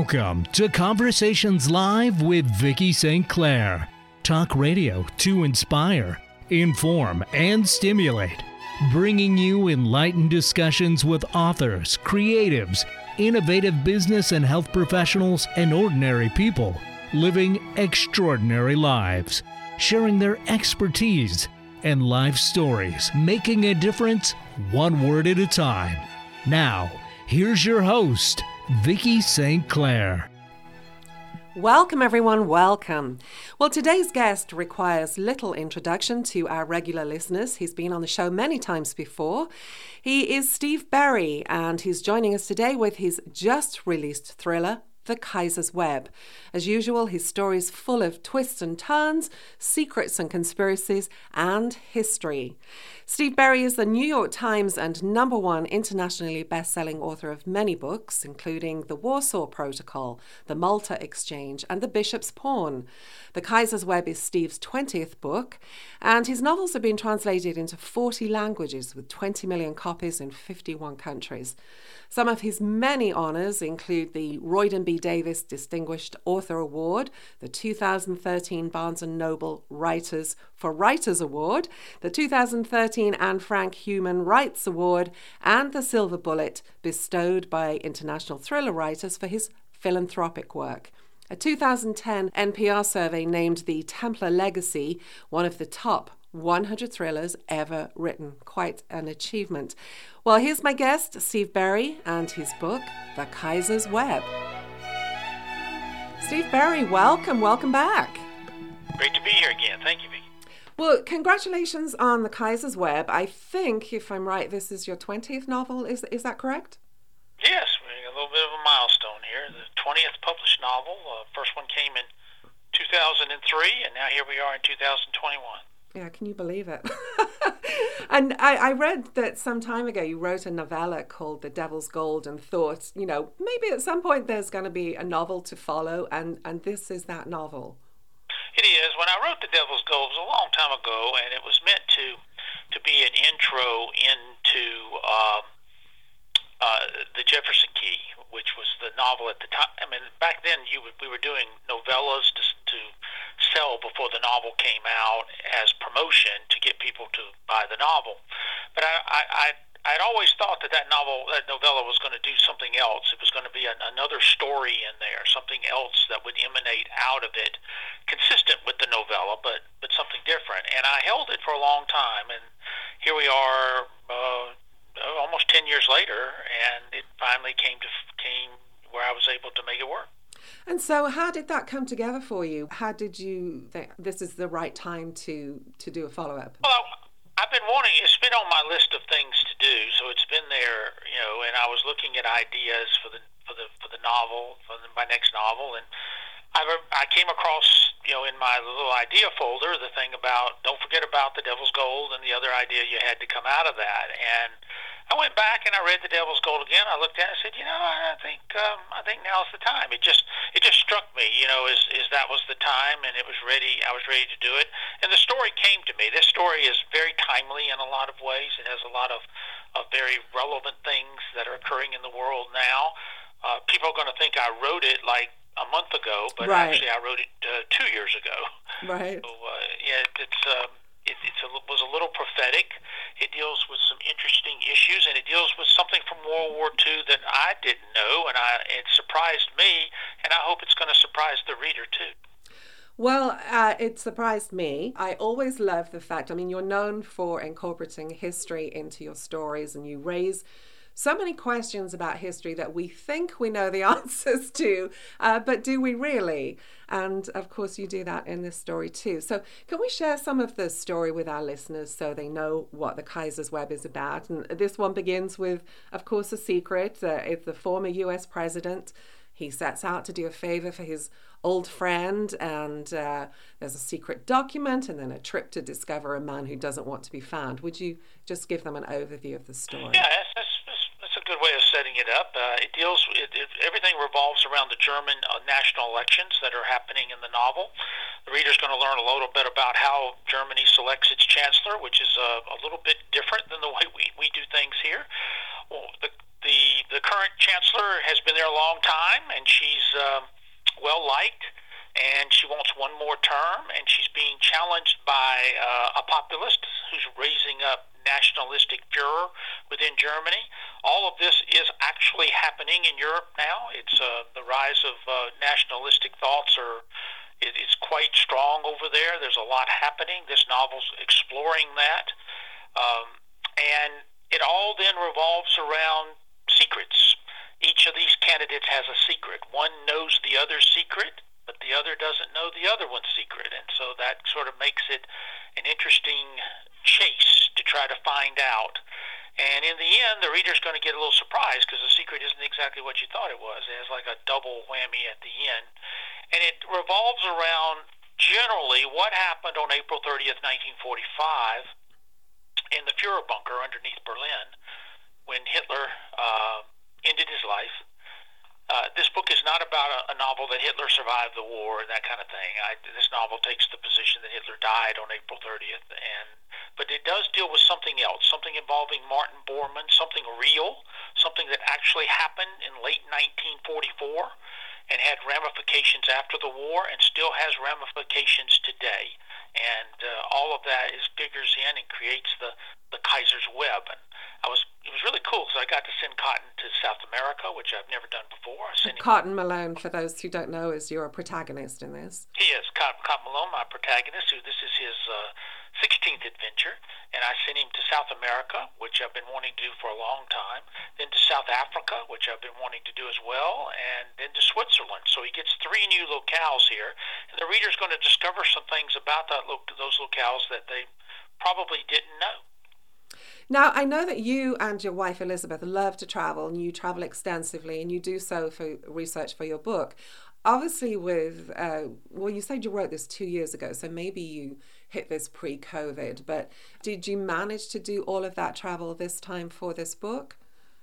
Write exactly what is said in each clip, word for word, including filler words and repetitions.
Welcome to Conversations Live with Vicki Saint Clair. Talk radio to inspire, inform, and stimulate. Bringing you enlightened discussions with authors, creatives, innovative business and health professionals, and ordinary people living extraordinary lives, sharing their expertise and life stories, making a difference one word at a time. Now, here's your host, Vicki Saint Clair. Welcome, everyone. Welcome. Well, today's guest requires little introduction to our regular listeners. He's been on the show many times before. He is Steve Berry, and he's joining us today with his just released thriller, The Kaiser's Web. As usual, his story is full of twists and turns, secrets and conspiracies, and history. Steve Berry is the New York Times and number one internationally best-selling author of many books, including The Warsaw Protocol, The Malta Exchange, and The Bishop's Pawn. The Kaiser's Web is Steve's twentieth book, and his novels have been translated into forty languages with twenty million copies in fifty-one countries. Some of his many honours include the Royden B. Davis Distinguished Author Award, the two thousand thirteen Barnes and Noble Writers for Writers Award, the two thousand thirteen Anne Frank Human Rights Award, and the Silver Bullet bestowed by international thriller writers for his philanthropic work. A two thousand ten N P R survey named The Templar Legacy one of the top one hundred thrillers ever written. Quite an achievement. Well, here's my guest, Steve Berry, and his book, The Kaiser's Web. Steve Berry, welcome, welcome back. Great to be here again. Thank you, Vicki. Well, congratulations on The Kaiser's Web. I think, if I'm right, this is your twentieth novel. Is is that correct? Yes, we're a little bit of a milestone here. The twentieth published novel. Uh, first one came in two thousand three, and now here we are in two thousand twenty-one. Yeah, can you believe it? And I, I read that some time ago you wrote a novella called The Devil's Gold and thought, you know, maybe at some point there's going to be a novel to follow, and, and this is that novel. It is. When I wrote The Devil's Gold, it was a long time ago, and it was meant to to be an intro into um, uh, the Jefferson Key, which was the novel at the time. I mean, back then you would, we were doing novellas to, to sell before the novel came out as promotion to get people to buy the novel. But I, I, I I'd always thought that that novel, that novella was going to do something else. It was going to be an, another story in there, something else that would emanate out of it, consistent with the novella, but but something different. And I held it for a long time, and here we are, uh, almost ten years later, and it finally came to came where I was able to make it work. And so, how did that come together for you? How did you think this is the right time to to do a follow up? Well, I've been wanting, it's been on my list of things to do, so it's been there, you know, and I was looking at ideas for the for the for the novel, for the, my next novel, and I I came across, you know, in my little idea folder, the thing about don't forget about The Devil's Gold and the other idea you had to come out of that. And I went back and I read The Devil's Gold again. I looked at it and said, you know, I think um, I think now's the time. It just it just struck me, you know, is is that was the time, and it was ready. I was ready to do it, and the story came to me. This story is very timely in a lot of ways. It has a lot of, of very relevant things that are occurring in the world now. Uh, people are going to think I wrote it like a month ago, but right. actually I wrote it uh, two years ago. Right. So uh, yeah, it's. Um, It it's a, was a little prophetic. It deals with some interesting issues, and it deals with something from World War Two that I didn't know, and I it surprised me, and I hope it's going to surprise the reader too. Well, uh, it surprised me. I always love the fact, I mean, you're known for incorporating history into your stories, and you raise so many questions about history that we think we know the answers to, uh, but do we really? And of course you do that in this story too. So can we share some of the story with our listeners so they know what The Kaiser's Web is about? And this one begins with, of course, a secret. Uh, it's the former U S president. He sets out to do a favor for his old friend, and uh, there's a secret document and then a trip to discover a man who doesn't want to be found. Would you just give them an overview of the story? Yeah, that's, that's, that's, that's a good way of setting it up. Uh, it deals, it, it, everything revolves around the German uh, national elections that are happening in the novel. The reader's going to learn a little bit about how Germany selects its chancellor, which is a, a little bit different than the way we, we do things here. Well, the The the current chancellor has been there a long time, and she's challenged by uh, a populist who's raising up nationalistic furor within Germany. All of this is actually happening in Europe now. It's uh, the rise of uh, nationalistic thoughts are it, it's quite strong over there. There's a lot happening. This novel's exploring that. Um, and it all then revolves around secrets. Each of these candidates has a secret. One knows the other's secret, but the other doesn't know the other one's secret. And so that sort of makes it an interesting chase to try to find out. And in the end, the reader's going to get a little surprised because the secret isn't exactly what you thought it was. It has like a double whammy at the end. And it revolves around generally what happened on April thirtieth, nineteen forty-five in the Fuhrer bunker underneath Berlin when Hitler uh, ended his life. Uh, this book is not about a, a novel that Hitler survived the war and that kind of thing. I, this novel takes the position that Hitler died on April thirtieth, and but it does deal with something else, something involving Martin Bormann, something real, something that actually happened in late nineteen forty-four and had ramifications after the war and still has ramifications today. And uh, all of that is figures in and creates the, the Kaiser's Web. And I was it was really cool because I got to send Cotton to South America, which I've never done before. I sent Cotton Malone, for those who don't know, is your protagonist in this. He is Cotton, Cotton Malone, my protagonist. Who this is his uh, sixteenth adventure, and I sent him to South America, which I've been wanting to do for a long time. Then to South Africa, which I've been wanting to do as well, and then to Switzerland. So he gets three new locales here, and the reader's going to discover some things about that lo- those locales that they probably didn't know. Now, I know that you and your wife, Elizabeth, love to travel, and you travel extensively, and you do so for research for your book. Obviously, with, uh, well, you said you wrote this two years ago, so maybe you hit this pre-COVID, but did you manage to do all of that travel this time for this book?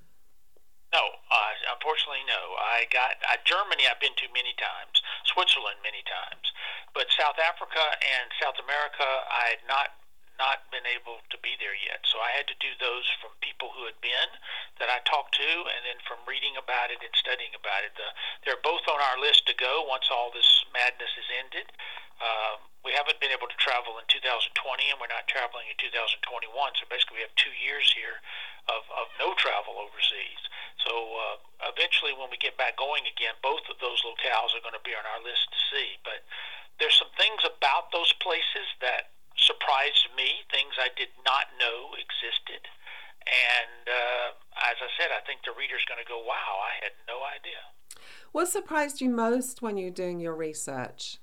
No, uh, unfortunately, no. I got uh, Germany I've been to many times, Switzerland many times, but South Africa and South America I had not not been able to be there yet. So I had to do those from people who had been that I talked to, and then from reading about it and studying about it. The, they're both on our list to go once all this madness is ended. Um, we haven't been able to travel in two thousand twenty, and we're not traveling in two thousand twenty-one. So basically we have two years here of, of no travel overseas. So uh, eventually when we get back going again, both of those locales are going to be on our list to see. But there's some things about those places that surprised me, things I did not know existed. And uh, as I said, I think the reader's going to go, wow, I had no idea. What surprised you most when you were doing your research?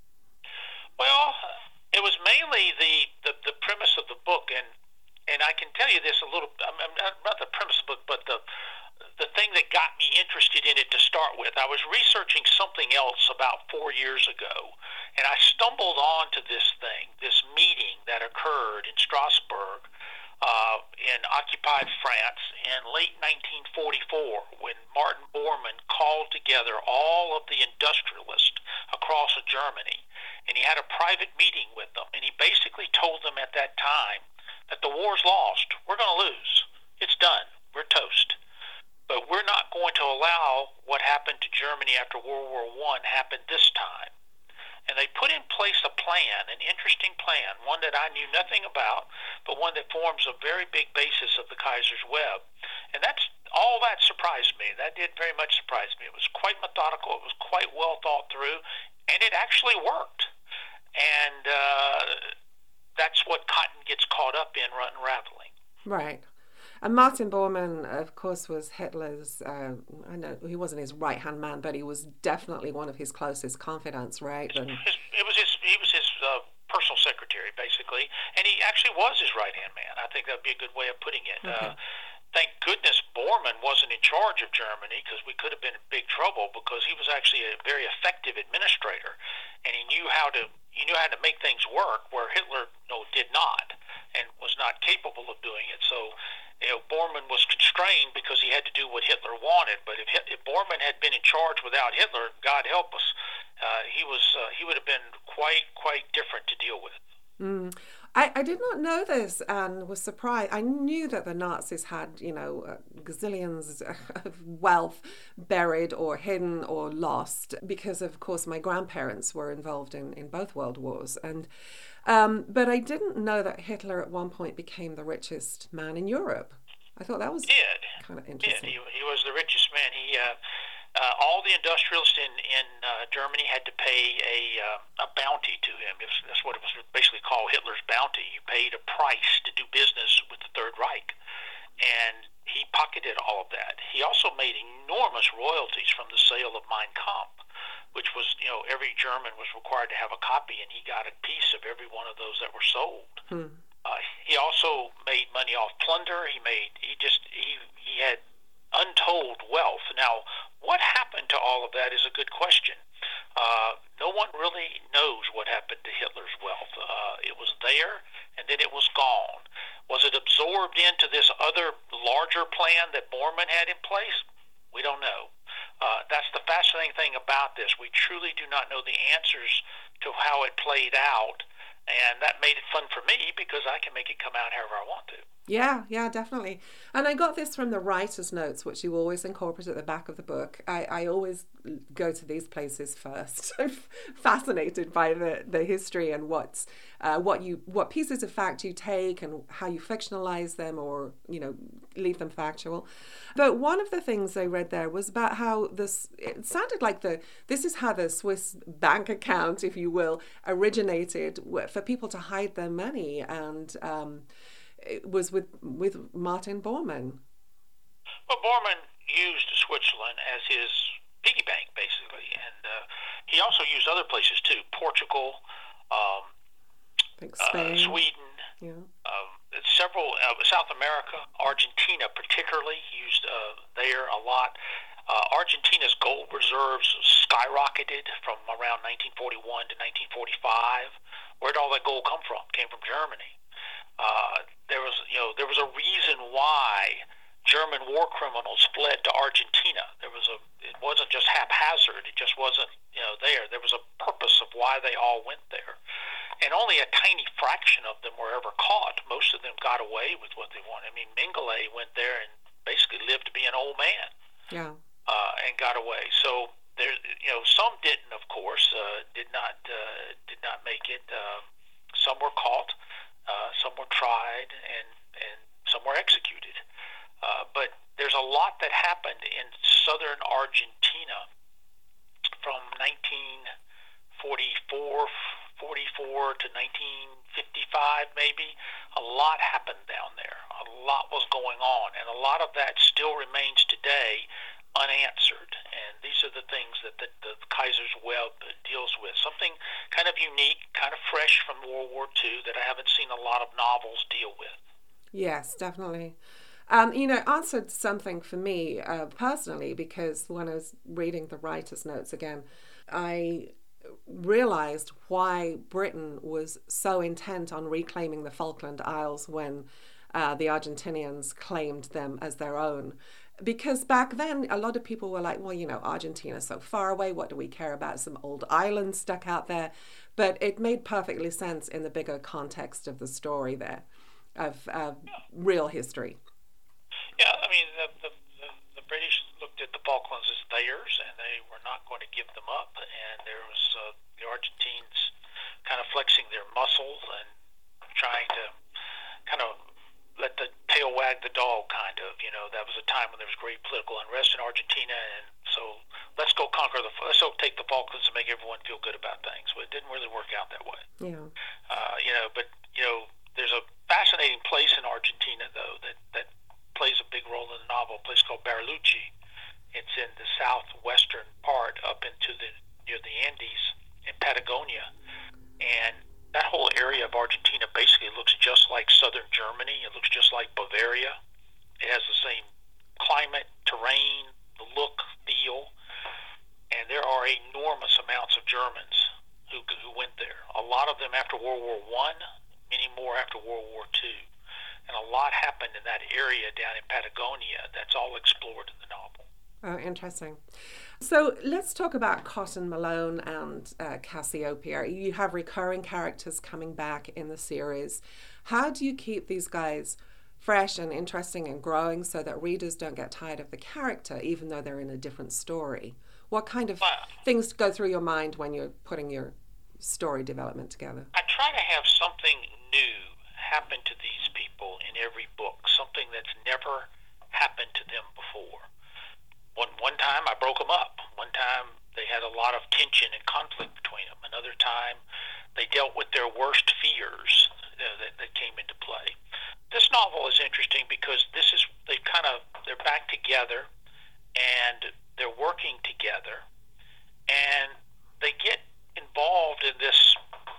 Well, it was mainly the, the, the premise of the book. And, and I can tell you this a little, I mean, not the premise of the book, but the the thing that got me interested in it to start with. I was researching something else about four years ago, and I stumbled onto this thing, this meeting that occurred in Strasbourg uh, in occupied France in late nineteen forty-four when Martin Bormann called together all of the industrialists across Germany, and he had a private meeting with them, and he basically told them at that time that the war's lost. We're going to lose. It's done. We're toast. But we're not going to allow what happened to Germany after World War One happen this time. And they put in place a plan, an interesting plan, one that I knew nothing about, but one that forms a very big basis of the Kaiser's Web. And that's all that surprised me. That did very much surprise me. It was quite methodical. It was quite well thought through, and it actually worked. And uh, that's what Cotton gets caught up in unraveling. Right. And Martin Bormann, of course, was Hitler's, uh, I know he wasn't his right-hand man, but he was definitely one of his closest confidants, right? And his, it was his, he was his uh, personal secretary, basically, and he actually was his right-hand man. I think that would be a good way of putting it. Okay. Uh, thank goodness Bormann wasn't in charge of Germany, because we could have been in big trouble, because he was actually a very effective administrator, and he knew how to he knew how to make things work where Hitler you know, did not and was not capable of doing it. So, you know, Bormann was constrained because he had to do what Hitler wanted. But if, if Bormann had been in charge without Hitler, God help us, uh, he was uh, he would have been quite quite different to deal with. Mm. I, I did not know this and was surprised. I knew that the Nazis had, you know, uh, gazillions of wealth buried or hidden or lost because, of course, my grandparents were involved in, in both world wars. And Um, but I didn't know that Hitler at one point became the richest man in Europe. I thought that was did. kind of interesting. Did. He, he was the richest man. He uh, uh, all the industrialists in in uh, Germany had to pay a uh, a bounty to him. It was, that's what it was basically called, Hitler's bounty. You paid a price to do business with the Third Reich, and he pocketed all of that. He also made enormous royalties from the sale of Mein Kampf, which was, you know, every German was required to have a copy, and he got a piece of every one of those that were sold. Hmm. Uh, he also made money off plunder. He made, he just, he, he had untold wealth. Now, what happened to all of that is a good question. Uh, no one really knows what happened to Hitler's wealth. Uh, it was there, and then it was gone. Was it absorbed into this other larger plan that Bormann had in place? We don't know. Uh, that's the fascinating thing about this. We truly do not know the answers to how it played out, and that made it fun for me because I can make it come out however I want to. Yeah, yeah, definitely. And I got this from the writer's notes, which you always incorporate at the back of the book. I, I always go to these places first. I'm fascinated by the, the history and what's uh, what you what pieces of fact you take and how you fictionalize them or, you know, leave them factual. But one of the things I read there was about how this, it sounded like the this is how the Swiss bank account, if you will, originated for people to hide their money, and um, it was with with Martin Bormann. Well, Bormann used Switzerland as his piggy bank, basically, and uh, he also used other places too: Portugal, um, I think Spain, uh, Sweden, yeah, um, several uh, South America, Argentina, particularly used uh, there a lot. Uh, Argentina's gold reserves skyrocketed from around nineteen forty-one to nineteen forty-five. Where did all that gold come from? It came from Germany. Uh, there was, you know, there was a reason why German war criminals fled to Argentina. There was a, it wasn't just haphazard. It just wasn't, you know, there. There was a purpose of why they all went there, and only a tiny fraction of them were ever caught. Most of them got away with what they wanted. I mean, Mengele went there and basically lived to be an old man. Yeah. Uh, and got away. So there, you know, some didn't, of course, uh, did not, uh, did not make it. Uh, some were caught. Uh, some were tried, and, and some were executed. Uh, but there's a lot that happened in southern Argentina from nineteen forty-four, forty-four to nineteen fifty-five, maybe. A lot happened down there. A lot was going on, and a lot of that still remains today unanswered. And these are the things that the, the Kaiser's Web deals with. Something kind of unique, kind of fresh from World War Two that I haven't seen a lot of novels deal with. Yes, definitely. Um, you know, it answered something for me uh, personally, because when I was reading the writer's notes again, I realized why Britain was so intent on reclaiming the Falkland Isles when uh, the Argentinians claimed them as their own. Because back then, a lot of people were like, well, you know, Argentina's so far away. What do we care about some old islands stuck out there? But it made perfectly sense in the bigger context of the story there, of uh, real history. Yeah, I mean, the, the, the, the British looked at the Falklands as theirs, and they were not going to give them up. And there was uh, the Argentines kind of flexing their muscles and trying to kind of let the tail wag the dog, kind of. You know, that was a time when there was great political unrest in Argentina, and so let's go conquer the, let's go take the Falklands and make everyone feel good about things. But it didn't really work out that way. Yeah. Uh, you know, but, you know, there's a fascinating place in Argentina, though, that, that plays a big role in the novel, a place called Bariloche. It's in the southwestern part, up into the, near the Andes in Patagonia. And that whole area of Argentina basically looks just like southern Germany. It looks just like Bavaria. It has the same climate, terrain, the look, feel. And there are enormous amounts of Germans who who went there. A lot of them after World War One, many more after World War Two. And a lot happened in that area down in Patagonia that's all explored in the novel. Oh, interesting. So let's talk about Cotton Malone and uh, Cassiopeia. You have recurring characters coming back in the series. How do you keep these guys fresh and interesting and growing so that readers don't get tired of the character, even though they're in a different story? What kind of Wow. things go through your mind when you're putting your story development together? I try to have something new happen to these people in every book, something that's never happened to them before. One one time I broke them up. One time they had a lot of tension and conflict between them. Another time they dealt with their worst fears you know, that, that came into play. This novel is interesting because this is they kind of they're back together and they're working together and they get involved in this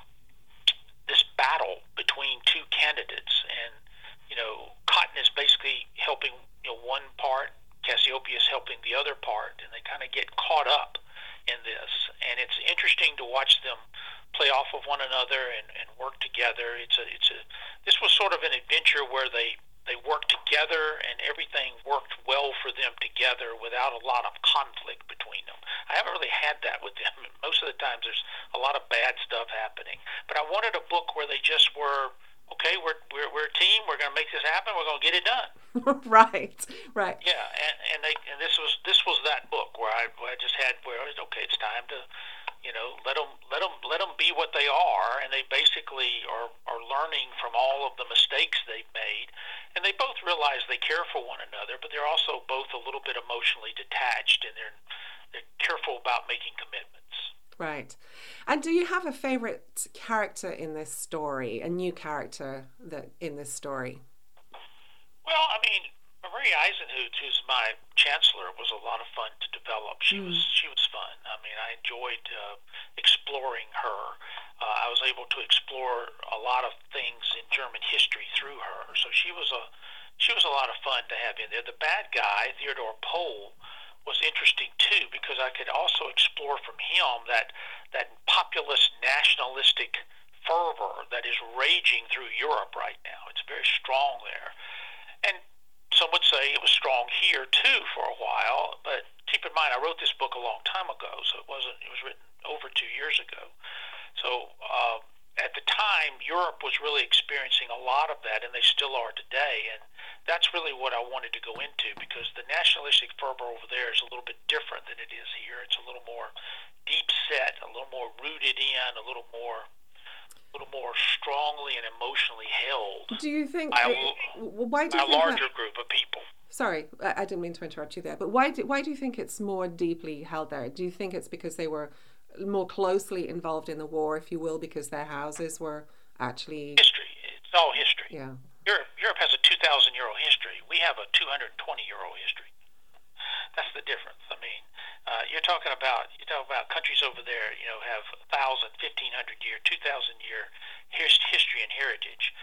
this battle between two candidates, and you know Cotton is basically helping you know one part, Cassiopeia is helping the other part, and they kind of get caught up in this, and it's interesting to watch them play off of one another and, and work together. It's a it's a this was sort of an adventure where they they worked together and everything worked well for them together without a lot of conflict between them. I haven't really had that with them. Most of the times there's a lot of bad stuff happening. But I wanted a book where they just were, okay, we're we're, we're a team, we're going to make this happen, we're going to get it done. Right, right. Yeah, and, and they and this was this was that book where I, where I just had where it was, okay, it's time to, you know, let them let them let them be what they are, and they basically are are learning from all of the mistakes they've made, and they both realize they care for one another, but they're also both a little bit emotionally detached, and they're they're careful about making commitments. Right. And do you have a favorite character in this story, a new character that in this story? Well, I mean, Marie Eisenhut, who's my chancellor, was a lot of fun to develop. She mm. was she was fun. I mean, I enjoyed uh, exploring her. Uh, I was able to explore a lot of things in German history through her. So she was a she was a lot of fun to have in there. The bad guy, Theodore Pohl, was interesting too because I could also explore from him that that populist nationalistic fervor that is raging through Europe right now. It's very strong there. And some would say it was strong here too for a while, but keep in mind I wrote this book a long time ago, so it wasn't it was written over two years ago. So uh, at the time Europe was really experiencing a lot of that, and they still are today, and that's really what I wanted to go into because the nationalistic fervor over there is a little bit different than it is here. It's a little more deep set, a little more rooted in, a little more a little more strongly and emotionally held. Do you think by a, it, why do you by a think larger that, group of people? Sorry, I, I didn't mean to interrupt you there, but why do, why do you think it's more deeply held there? Do you think it's because they were more closely involved in the war, if you will, because their houses were actually history? It's all history. Yeah. Europe, Europe has a two thousand year old history. We have a two hundred twenty year old history. That's the difference. I mean, uh, you're talking about you talk about countries over there, you know, have one thousand, fifteen hundred year, two thousand year history and heritage.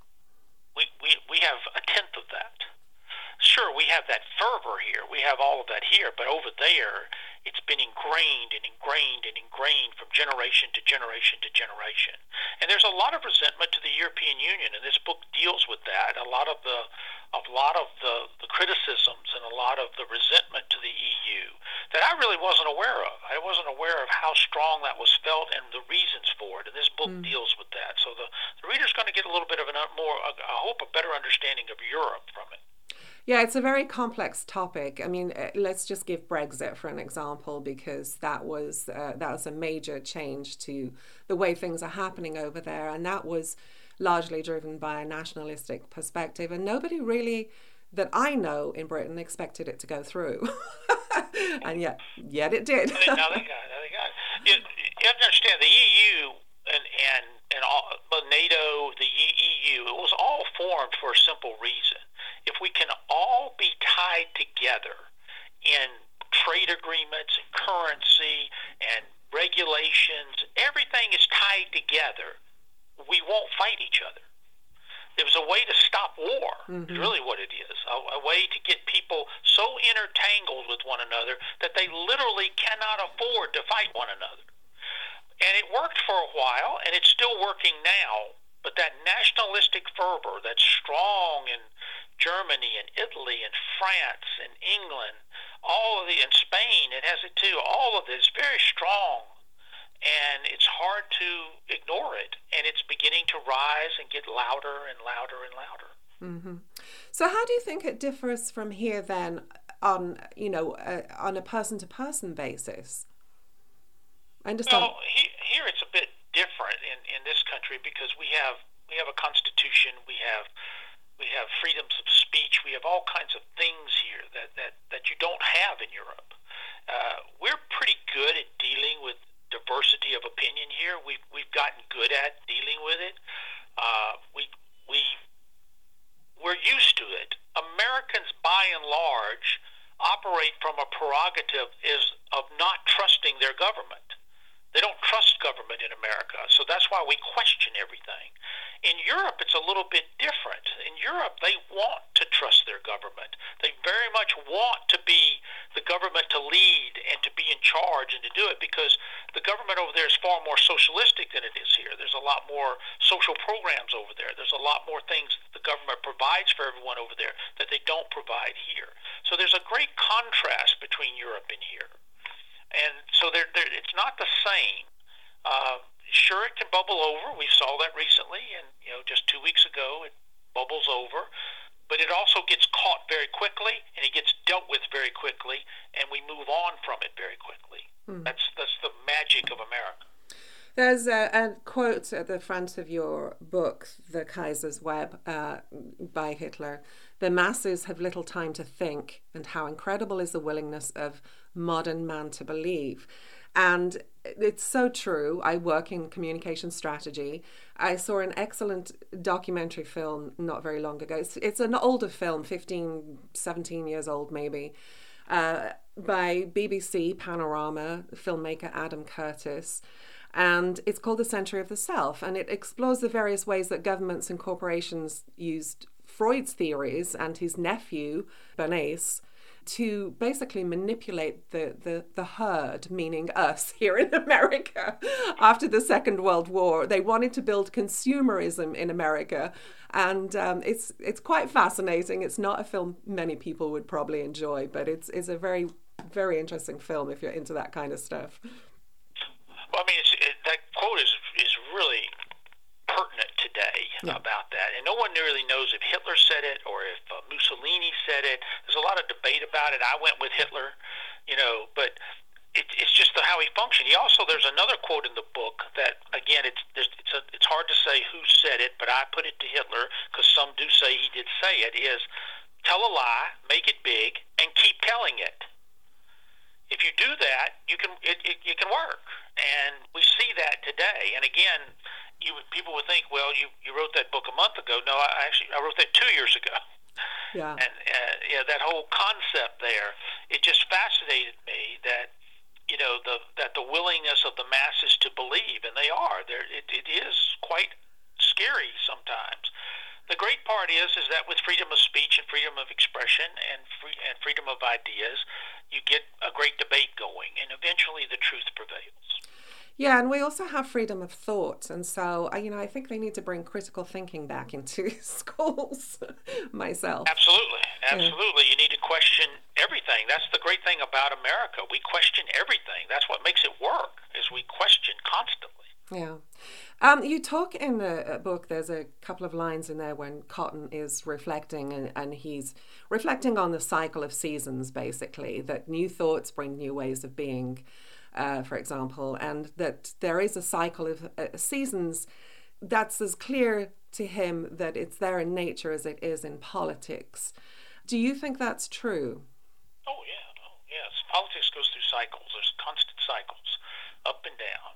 We we we have a tenth of that. Sure, we have that fervor here. We have all of that here, but over there, it's been ingrained and ingrained and ingrained from generation to generation to generation. And there's a lot of resentment to the European Union, and this book deals with that. A lot of the, a lot of the, the criticisms and a lot of the resentment to the E U that I really wasn't aware of. I wasn't aware of how strong that was felt and the reasons for it. And this book mm. deals with that. So the, the reader's going to get a little bit of a more, I hope, a better understanding of Europe from it. Yeah, it's a very complex topic. I mean, let's just give Brexit for an example, because that was uh, that was a major change to the way things are happening over there, and that was largely driven by a nationalistic perspective, and nobody really that I know in Britain expected it to go through, and yet yet it did. now they got it. Now they got it. You, you have to understand the E U and and and all, NATO, the E U, it was all formed for a simple reason. If we can all be tied together in trade agreements and currency and regulations, everything is tied together, we won't fight each other. There was a way to stop war, mm-hmm. is really what it is, a, a way to get people so intertangled with one another that they literally cannot afford to fight one another. And it worked for a while, and it's still working now, but that nationalistic fervor that's strong in Germany and Italy and France and England, all of the, and Spain, it has it too, all of this, very strong. And it's hard to ignore it. And it's beginning to rise and get louder and louder and louder. Mm-hmm. So how do you think it differs from here then on, you know, uh, on a person-to-person basis? I understand. Well, he, here it's a bit different in, in this country because we have we have a constitution, we have we have freedoms of speech, we have all kinds of things here that, that, that you don't have in Europe. Uh, we're pretty good at dealing with diversity of opinion here. We've we've gotten good at dealing with it. Uh, we we we're used to it. Americans, by and large, operate from a prerogative is of not trusting their government. They don't trust government in America, so that's why we question everything. In Europe, it's a little bit different. In Europe, they want to trust their government. They very much want to be the government to lead and to be in charge and to do it because the government over there is far more socialistic than it is here. There's a lot more social programs over there. There's a lot more things that the government provides for everyone over there that they don't provide here. So there's a great contrast between Europe and here. And so they're, they're, it's not the same. Uh, sure, it can bubble over. We saw that recently, and you know, just two weeks ago, it bubbles over. But it also gets caught very quickly, and it gets dealt with very quickly, and we move on from it very quickly. Hmm. That's that's the magic of America. There's a, a quote at the front of your book, The Kaiser's Web, uh, by Hitler. The masses have little time to think, and how incredible is the willingness of modern man to believe. And it's so true. I work in communication strategy. I saw an excellent documentary film not very long ago. It's, it's an older film, fifteen, seventeen years old maybe, uh, by B B C Panorama filmmaker Adam Curtis. And it's called The Century of the Self, and it explores the various ways that governments and corporations used Freud's theories and his nephew, Bernays, to basically manipulate the, the, the herd, meaning us here in America, after the Second World War. They wanted to build consumerism in America, and um, it's it's quite fascinating. It's not a film many people would probably enjoy, but it's it's a very, very interesting film if you're into that kind of stuff. Well, I mean, it's, it, that quote is is really pertinent today yeah. about that. And no one really knows if Hitler said it or if uh, Mussolini said it. There's a lot of debate about it. I went with Hitler, you know, but it, it's just the, how he functioned. He also, there's another quote in the book that, again, it's it's a, it's hard to say who said it, but I put it to Hitler because some do say he did say it, is tell a lie, make it big, and keep telling it. If you do that, you can it, it, it can work. And we see that today. And again, you would, people would think, well, you, you wrote that book a month ago. No, I actually I wrote that two years ago. Yeah. And uh, yeah, that whole concept there, it just fascinated me that you know the that the willingness of the masses to believe, and they are. There, it, it is quite scary sometimes. The great part is is that with freedom of speech and freedom of expression and free, and freedom of ideas, you get a great debate going, and eventually the truth prevails. Yeah, and we also have freedom of thought, and so you know I think they need to bring critical thinking back into schools. Myself, absolutely, absolutely. Yeah. You need to question everything. That's the great thing about America. We question everything. That's what makes it work. Is we question constantly. Yeah. Um, you talk in the book, there's a couple of lines in there when Cotton is reflecting and, and he's reflecting on the cycle of seasons, basically, that new thoughts bring new ways of being, uh, for example, and that there is a cycle of uh, seasons that's as clear to him that it's there in nature as it is in politics. Do you think that's true? Oh, yeah. Oh, yes. Politics goes through cycles. There's constant cycles, up and down.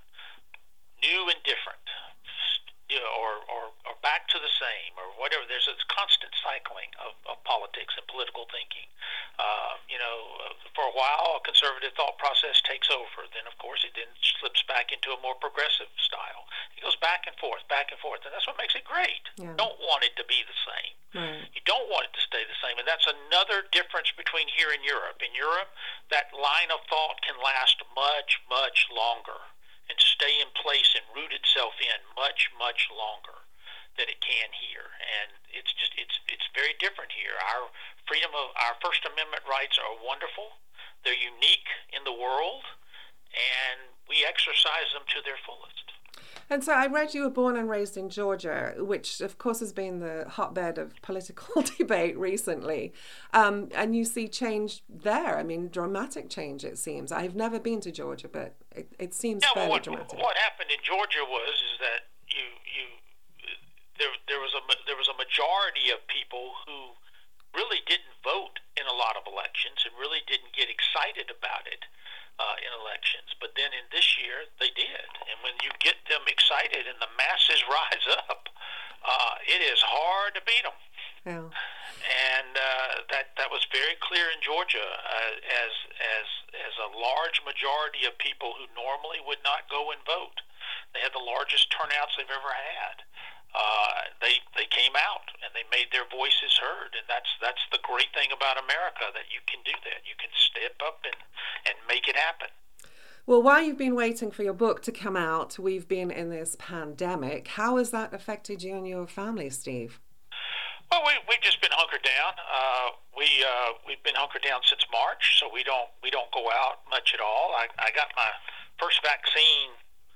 New and different, you know, or, or, or back to the same, or whatever. There's a constant cycling of, of politics and political thinking. Uh, you know, for a while, a conservative thought process takes over. Then, of course, it then slips back into a more progressive style. It goes back and forth, back and forth, and that's what makes it great. Yeah. You don't want it to be the same. Right. You don't want it to stay the same, and that's another difference between here and Europe. In Europe, that line of thought can last much, much longer and stay in place and root itself in much, much longer than it can here. And it's just it's it's very different here. Our freedom of our First Amendment rights are wonderful. They're unique in the world, and we exercise them to their fullest. And so I read you were born and raised in Georgia, which of course has been the hotbed of political debate recently. Um, and you see change there. I mean, dramatic change, it seems. I've never been to Georgia, but It, it seems yeah, fairly well, what, dramatic. What happened in Georgia was is that you you there there was a there was a majority of people who really didn't vote in a lot of elections and really didn't get excited about it uh, in elections. But then in this year, they did. And when you get them excited and the masses rise up, uh, it is hard to beat them. Yeah. And uh, that that was very clear in Georgia, uh, as as as a large majority of people who normally would not go and vote. They had the largest turnouts they've ever had. Uh, they they came out and they made their voices heard, and that's that's the great thing about America, that you can do that. You can step up and, and make it happen. Well, while you've been waiting for your book to come out, we've been in this pandemic. How has that affected you and your family, Steve? Well, we we've just been hunkered down. Uh, we uh, we've been hunkered down since March, so we don't we don't go out much at all. I, I got my first vaccine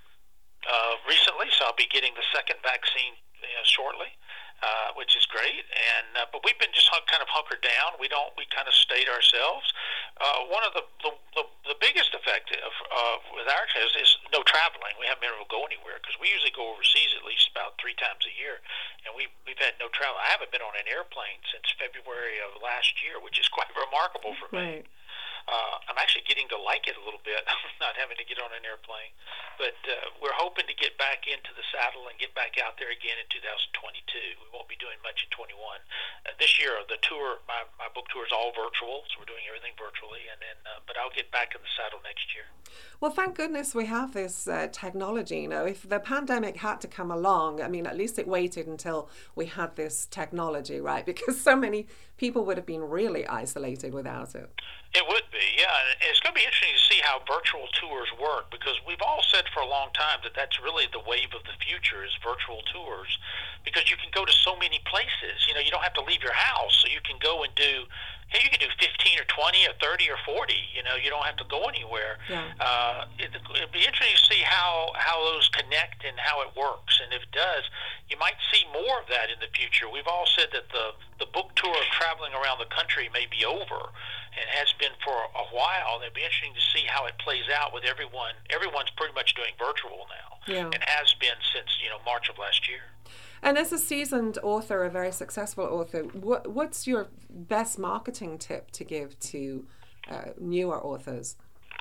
uh, recently, so I'll be getting the second vaccine you know, shortly, uh, which is great. And uh, but we've been just hung, kind of hunkered down. We don't we kind of stayed ourselves. Uh, one of the the, the the biggest effect of uh, with our case is no traveling. We haven't been able to go anywhere because we usually go overseas at least about three times a year, and we we've had no travel. I haven't been on an airplane since February of last year, which is quite remarkable for me. Right. Uh, I'm actually getting to like it a little bit, not having to get on an airplane. But uh, we're hoping to get back into the saddle and get back out there again in two thousand twenty-two. We won't be doing much in twenty-one. Uh, this year, the tour, my, my book tour is all virtual, so we're doing everything virtually. And then, uh, but I'll get back in the saddle next year. Well, thank goodness we have this uh, technology. You know, if the pandemic had to come along, I mean, at least it waited until we had this technology, right? Because so many people would have been really isolated without it. It would be, yeah. And it's going to be interesting to see how virtual tours work, because we've all said for a long time that that's really the wave of the future is virtual tours, because you can go to so many places. You know, you don't have to leave your house, so you can go and do, hey, you can do fifteen or twenty or thirty or forty. You know, you don't have to go anywhere. Yeah. Uh, it, it'd be interesting to see how, how those connect and how it works. And if it does, you might see more of that in the future. We've all said that the, the book tour of traveling around the country may be over, and has been for a while. It'd be interesting to see how it plays out with everyone. Everyone's pretty much doing virtual now, yeah. and has been since you know March of last year. And as a seasoned author, a very successful author, what what's your best marketing tip to give to uh, newer authors?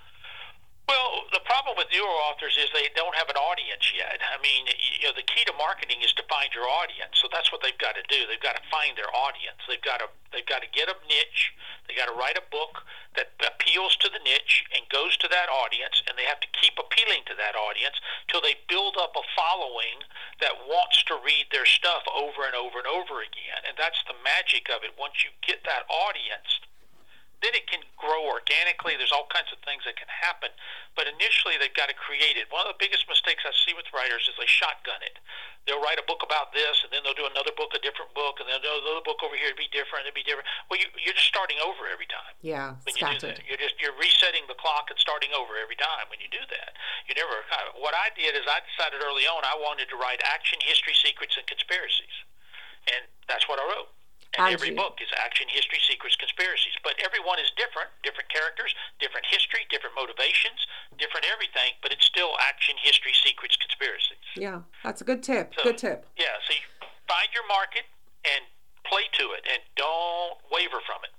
Well, the problem with newer authors is they don't have an audience yet. I mean, you know, the key to marketing is to find your audience. So that's what they've got to do. They've got to find their audience. They've got to they've got to get a niche. They got to write a book that appeals to the niche and goes to that audience, and they have to keep appealing to that audience till they build up a following that wants to read their stuff over and over and over again. And that's the magic of it. Once you get that audience, then it can grow organically. There's all kinds of things that can happen. But initially, they've got to create it. One of the biggest mistakes I see with writers is they shotgun it. They'll write a book about this, and then they'll do another book, a different book, and then they'll do another book over here to be different, to be different. Well, you, you're just starting over every time. Yeah, when you do scattered. that. You're just you're resetting the clock and starting over every time when you do that. You never. What I did is I decided early on I wanted to write action, history, secrets, and conspiracies, and that's what I wrote. And every book is action, history, secrets, conspiracies. But everyone is different, different characters, different history, different motivations, different everything, but it's still action, history, secrets, conspiracies. Yeah, that's a good tip. So, good tip. Yeah, so you find your market and play to it and don't waver from it.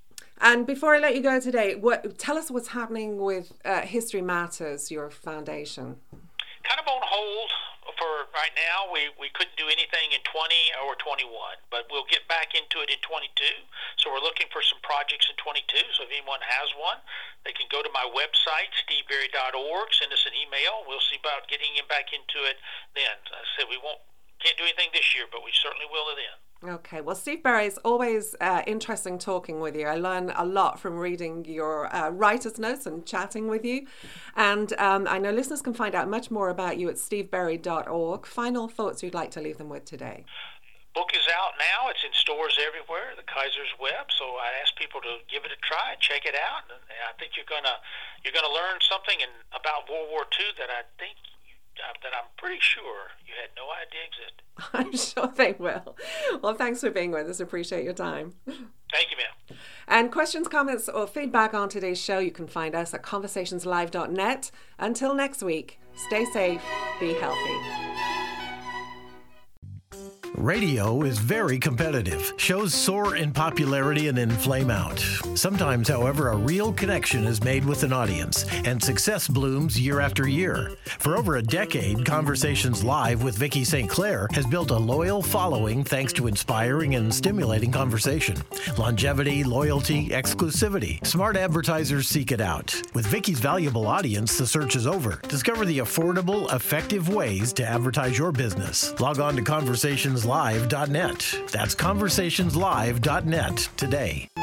And before I let you go today, what tell us what's happening with uh, History Matters, your foundation. Kind of on hold for right now. We we couldn't do anything in twenty or twenty-one, but we'll get back into it in twenty-two. So we're looking for some projects in twenty-two. So if anyone has one, they can go to my website, steve berry dot org, send us an email. We'll see about getting him back into it then. I said we won't can't do anything this year, but we certainly will then. Okay, well, Steve Berry, it's always uh, interesting talking with you. I learn a lot from reading your uh, writer's notes and chatting with you. And um, I know listeners can find out much more about you at steve berry dot org. Final thoughts you'd like to leave them with today? Book is out now. It's in stores everywhere, the Kaiser's Web. So I ask people to give it a try, check it out. And I think you're gonna you're gonna learn something in, about World War Two that I think Uh, that I'm pretty sure you had no idea existed. I'm sure they will. Well, thanks for being with us. Appreciate your time. Thank you, ma'am. And questions, comments, or feedback on today's show, you can find us at conversations live dot net. Until next week, stay safe, be healthy. Radio is very competitive. Shows soar in popularity and then flame out. Sometimes, however, a real connection is made with an audience, and success blooms year after year. For over a decade, Conversations Live with Vicki Saint Clair has built a loyal following thanks to inspiring and stimulating conversation. Longevity, loyalty, exclusivity. Smart advertisers seek it out. With Vicki's valuable audience, the search is over. Discover the affordable, effective ways to advertise your business. Log on to conversations live dot net. That's conversations live dot net today.